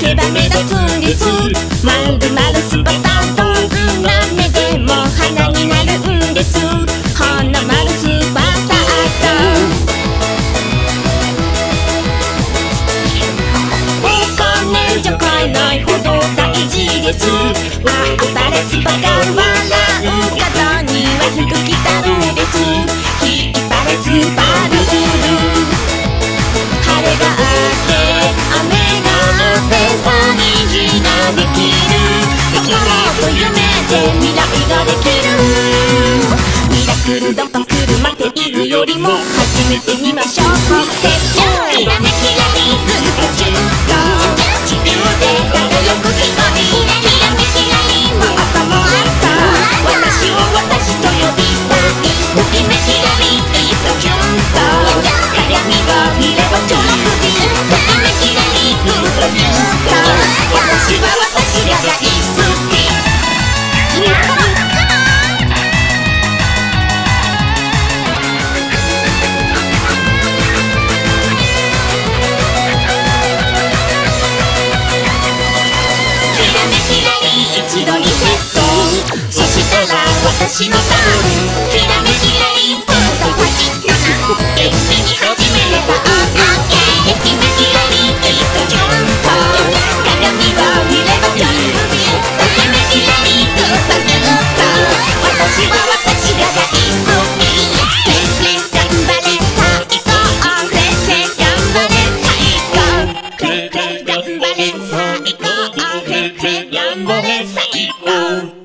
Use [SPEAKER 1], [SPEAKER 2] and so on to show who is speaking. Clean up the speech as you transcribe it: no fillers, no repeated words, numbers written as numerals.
[SPEAKER 1] けば目立つんです。まるまるスパさん、どんな目でも花になるんです。花丸スーパースターとお金じゃ買えないほど大事です。あったれスパが笑う方には福来たるです。引っ張れスーパールール、晴れがあって雨があって虹ができる、心と夢で未来ができる。ミラクルドット車っているよりも始めてみましょう。きらめきらリズムがジュート地球で輝く光、きらめきらリも赤もあった、私を私と呼びたい、ときめきらリとキュンと鏡を見ればちょろくび、ときめきらリとキュンと私は私が大好き。一度にセット、そしたら私のターン、きらめきらりんと8、7、元気に始めれば OK、 きめきらりんとキュンと鏡を見ればちょい首、ときめきらりんとギュッと私は私が大好き。レンレン頑張れ最高、レンレン頑張れ最高、レンレン頑張れ最高、レンレン頑張れ最高。